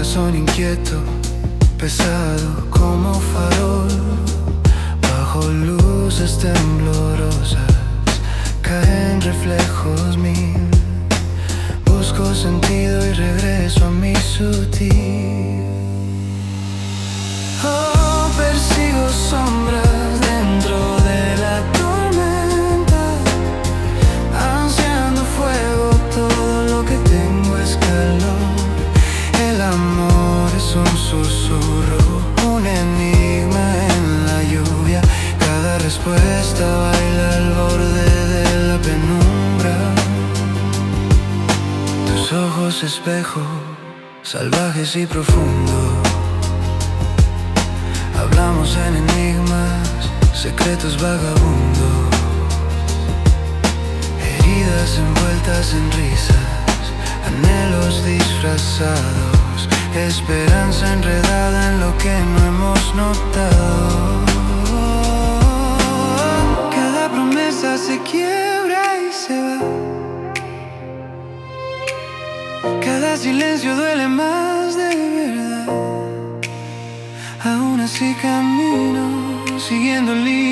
corazón inquieto, pesado como farol, bajo luces temblorosas, caen reflejos mil. Busco sentido y regreso a mi sutil. Oh, persigo sombras dentro de la tormenta, ansiando fuego, todo lo que tengo es calor. El amor es un susurro, un enigma en la lluvia. Cada respuesta baila al borde de la penumbra. Tus ojos espejo, salvajes y profundos. Hablamos en enigmas, secretos vagabundos. Heridas envueltas en risas, anhelos disfrazados, esperanza enredada en lo que no hemos notado. Cada promesa se quiebra y se va. Cada silencio duele más de verdad. Aún así camino, siguiendo el